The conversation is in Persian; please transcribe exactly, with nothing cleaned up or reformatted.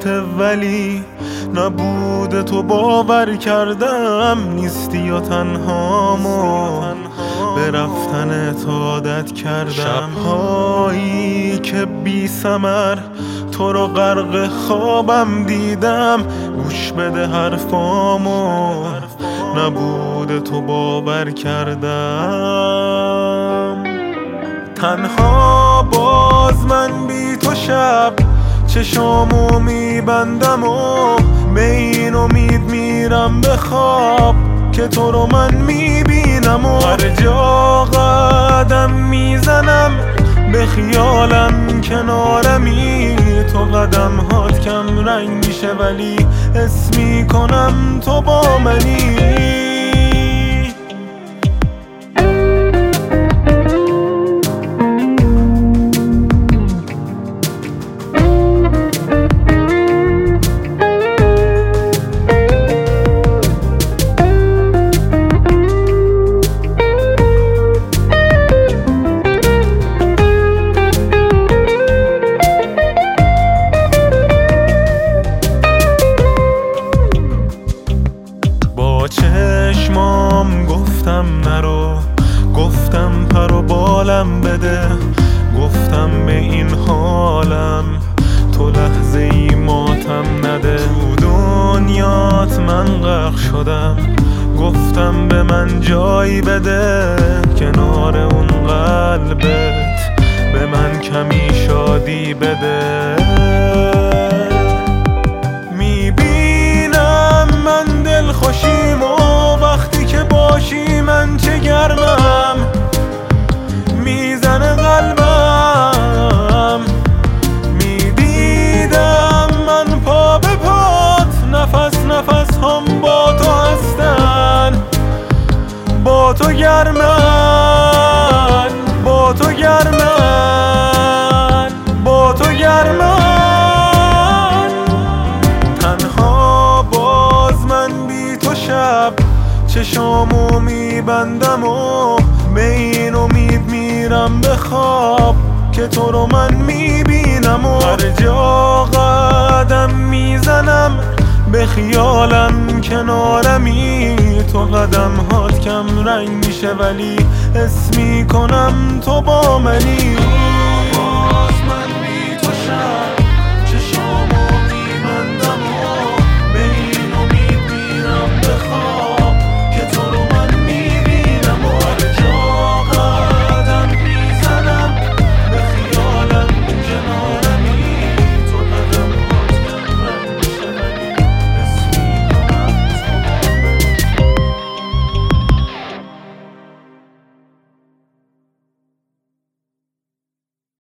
گفته ولی نبوده تو باور کردم. نیستی یا تنهامو به رفتن عادت کردم. شبهایی که بی ثمر تو رو غرق خوابم دیدم. گوش بده حرفامو نبوده تو باور کردم. تنها باز من بی تو شب چشامو میبندم و به این امید میرم به خواب که تو رو من میبینم. و هر جا قدم میزنم به خیالم کنارمی. تو قدم هات کم رنگ میشه ولی حس میکنم تو با منی. چشمام گفتم نرو، گفتم پر و بالم بده، گفتم به این حالم تو لحظه ای ماتم نده. تو دنیات من غرق شدم، گفتم به من جایی بده، کنار اون قلبت به من کمی شادی بده. میبینم من دل خوشیم و وقتی که باشی من چه گرمم میزنه قلبم. میدیدم من پا به پات، نفس نفس هم با تو هستن. با تو گرمن، با تو گرمن، با تو گرمن. تنها باز من بی تو شب چشامو میبندم و به این امید میرم به خواب که تو رو من میبینم. و هر جا قدم میزنم به خیالم کنارمی. تو قدم هات کم رنگ میشه ولی حس میکنم تو با منی.